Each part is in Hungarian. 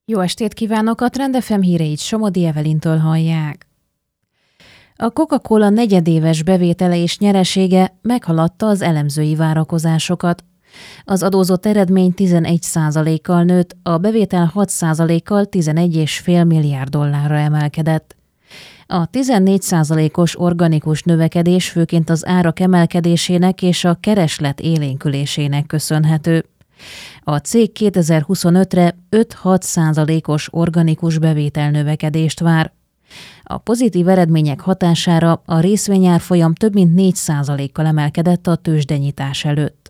Jó estét kívánok, a Trend FM híreit Somodi Evelintől hallják. A Coca-Cola negyedéves bevétele és nyeresége meghaladta az elemzői várakozásokat. Az adózott eredmény 11%-kal nőtt, a bevétel 6%-kal 11,5 milliárd dollárra emelkedett. A 14%-os organikus növekedés főként az árak emelkedésének és a kereslet élénkülésének köszönhető. A cég 2025-re 5-6%-os organikus bevételnövekedést vár. A pozitív eredmények hatására a részvényárfolyam több mint 4%-kal emelkedett a tőzsdenyitás előtt.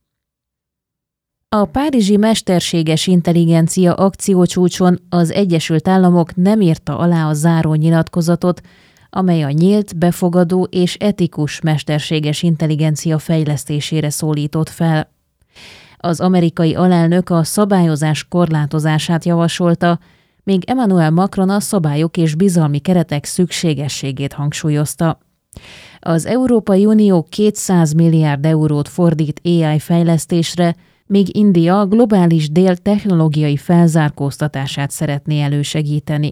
A párizsi mesterséges intelligencia akciócsúcson az Egyesült Államok nem írta alá a záró nyilatkozatot, amely a nyílt, befogadó és etikus mesterséges intelligencia fejlesztésére szólított fel. Az amerikai alelnök a szabályozás korlátozását javasolta, míg Emmanuel Macron a szabályok és bizalmi keretek szükségességét hangsúlyozta. Az Európai Unió 200 milliárd eurót fordít AI fejlesztésre, míg India a globális dél technológiai felzárkóztatását szeretné elősegíteni.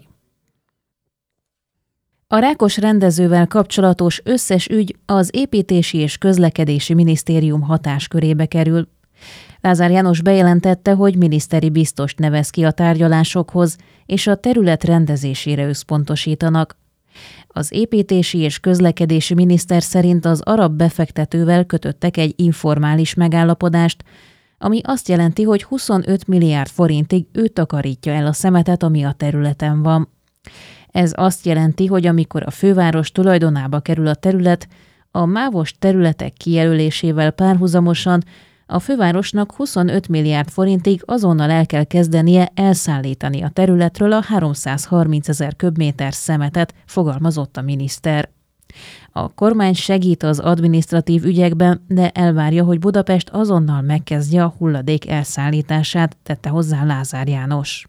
A Rákos rendezővel kapcsolatos összes ügy az Építési és Közlekedési Minisztérium hatáskörébe kerül. Lázár János bejelentette, hogy miniszteri biztost nevez ki a tárgyalásokhoz, és a terület rendezésére összpontosítanak. Az építési és közlekedési miniszter szerint az arab befektetővel kötöttek egy informális megállapodást, ami azt jelenti, hogy 25 milliárd forintig ő takarítja el a szemetet, ami a területen van. Ez azt jelenti, hogy amikor a főváros tulajdonába kerül a terület, a mávos területek kijelölésével párhuzamosan a fővárosnak 25 milliárd forintig azonnal el kell kezdenie elszállítani a területről a 330 000 köbméter szemetet, fogalmazott a miniszter. A kormány segít az adminisztratív ügyekben, de elvárja, hogy Budapest azonnal megkezdje a hulladék elszállítását, tette hozzá Lázár János.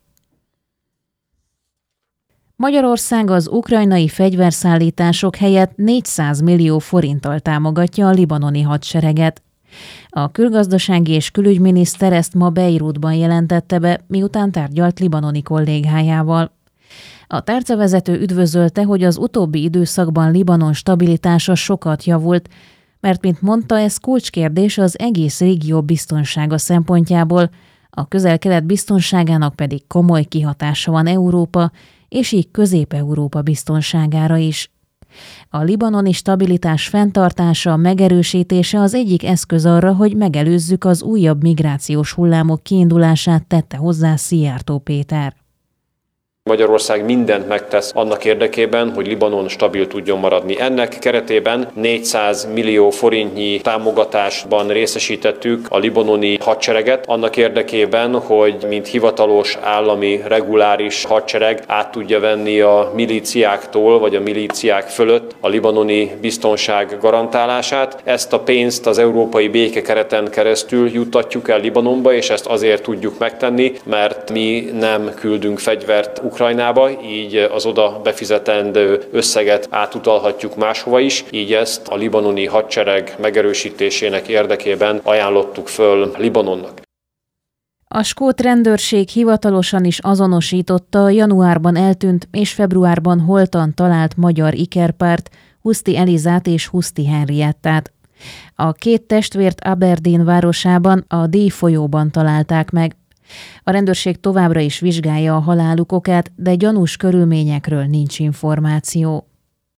Magyarország az ukrajnai fegyverszállítások helyett 400 millió forinttal támogatja a libanoni hadsereget. A külgazdasági és külügyminiszter ezt ma Beirutban jelentette be, miután tárgyalt libanoni kollégájával. A tárcavezető üdvözölte, hogy az utóbbi időszakban Libanon stabilitása sokat javult, mert, mint mondta, ez kulcskérdés az egész régió biztonsága szempontjából, a Közel-Kelet biztonságának pedig komoly kihatása van Európa, és így Közép-Európa biztonságára is. A libanoni stabilitás fenntartása, megerősítése az egyik eszköz arra, hogy megelőzzük az újabb migrációs hullámok kiindulását, tette hozzá Szijjártó Péter. Magyarország mindent megtesz annak érdekében, hogy Libanon stabil tudjon maradni. Ennek keretében 400 millió forintnyi támogatásban részesítettük a libanoni hadsereget, annak érdekében, hogy mint hivatalos állami reguláris hadsereg át tudja venni a milíciáktól vagy a milíciák fölött a libanoni biztonság garantálását. Ezt a pénzt az európai békekereten keresztül juttatjuk el Libanonba, és ezt azért tudjuk megtenni, mert mi nem küldünk fegyvert Ukrajnába, így az oda befizetendő összeget átutalhatjuk máshova is, így ezt a libanoni hadsereg megerősítésének érdekében ajánlottuk föl Libanonnak. A skót rendőrség hivatalosan is azonosította januárban eltűnt és februárban holtan talált magyar ikerpárt, Huszti Elizát és Huszti Henriettát. A két testvért Aberdeen városában, a Dee folyóban találták meg. A rendőrség továbbra is vizsgálja a haláluk okát, de gyanús körülményekről nincs információ.